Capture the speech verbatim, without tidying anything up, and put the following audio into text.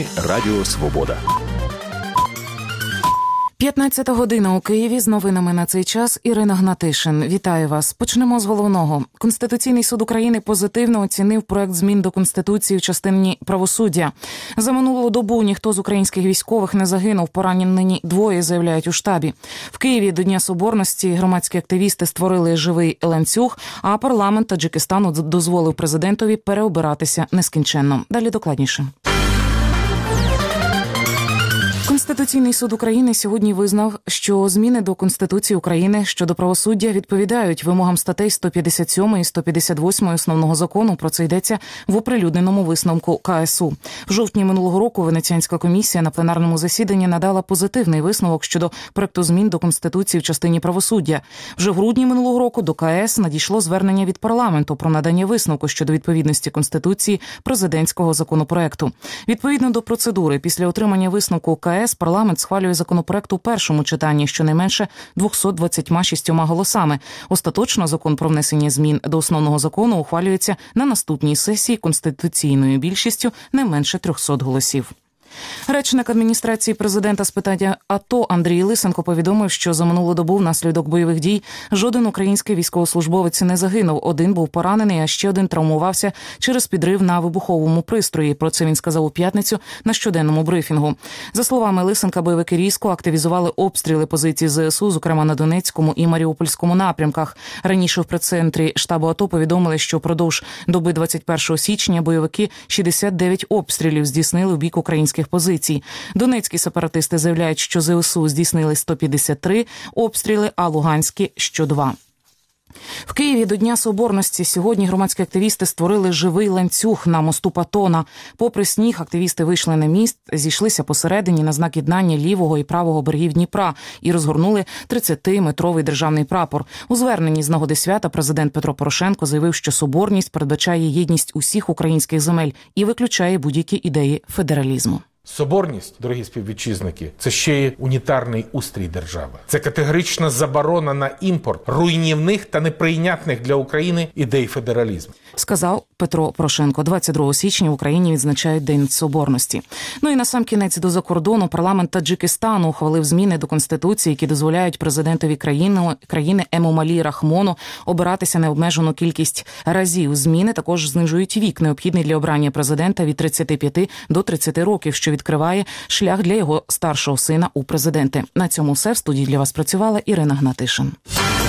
Радіо Свобода. п'ятнадцята година у Києві. З новинами на цей час Ірина Гнатишин. Вітаю вас. Почнемо з головного. Конституційний суд України позитивно оцінив проект змін до Конституції в частині правосуддя. За минулу добу ніхто з українських військових не загинув, поранені двоє, заявляють у штабі. В Києві до Дня Соборності громадські активісти створили живий ланцюг, а парламент Таджикистану дозволив президентові переобиратися нескінченно. Далі докладніше. Конституційний суд України сьогодні визнав, що зміни до Конституції України щодо правосуддя відповідають вимогам статей сто п'ятдесят сьом і сто п'ятдесят восьм Основного закону. Про це йдеться в оприлюдненому висновку ка ес у. В жовтні минулого року Венеціанська комісія на пленарному засіданні надала позитивний висновок щодо проекту змін до Конституції в частині правосуддя. Вже в грудні минулого року до ка ес надійшло звернення від парламенту про надання висновку щодо відповідності Конституції президентського законопроекту. Відповідно до процедури, після отримання висновку ка ес парламент схвалює законопроект у першому читанні щонайменше двома двадцятьма шістьма голосами. Остаточно закон про внесення змін до основного закону ухвалюється на наступній сесії конституційною більшістю не менше трьохсот голосів. Речник адміністрації президента з питання АТО Андрій Лисенко повідомив, що за минулу добу внаслідок бойових дій жоден український військовослужбовець не загинув. Один був поранений, а ще один травмувався через підрив на вибуховому пристрої. Про це він сказав у п'ятницю на щоденному брифінгу. За словами Лисенка, бойовики різко активізували обстріли позицій зе ес у, зокрема на Донецькому і Маріупольському напрямках. Раніше в прес-центрі штабу АТО повідомили, що впродовж доби двадцять першого січня бойовики шістдесят дев'ять обстрілів здійснили у бік українських позицій. Донецькі сепаратисти заявляють, що зе ес у здійснили сто п'ятдесят три обстріли, а луганські – що два. В Києві до Дня Соборності сьогодні громадські активісти створили живий ланцюг на мосту Патона. Попри сніг, активісти вийшли на міст, зійшлися посередині на знак єднання лівого і правого берегів Дніпра і розгорнули тридцятиметровий державний прапор. У зверненні з нагоди свята президент Петро Порошенко заявив, що соборність передбачає єдність усіх українських земель і виключає будь-які ідеї федералізму. Соборність, дорогі співвітчизники, це ще й унітарний устрій держави. Це категорична заборона на імпорт руйнівних та неприйнятних для України ідей федералізму. Сказав Петро Порошенко. двадцять другого січня в Україні відзначають День Соборності. Ну і насамкінець до закордону. Парламент Таджикистану ухвалив зміни до Конституції, які дозволяють президентові країни, країни Емомалі Рахмону обиратися необмежену кількість разів. Зміни також знижують вік, необхідний для обрання президента від тридцяти п'яти до тридцяти років, що відкриває шлях для його старшого сина у президенти. На цьому все. В студії для вас працювала Ірина Гнатишин.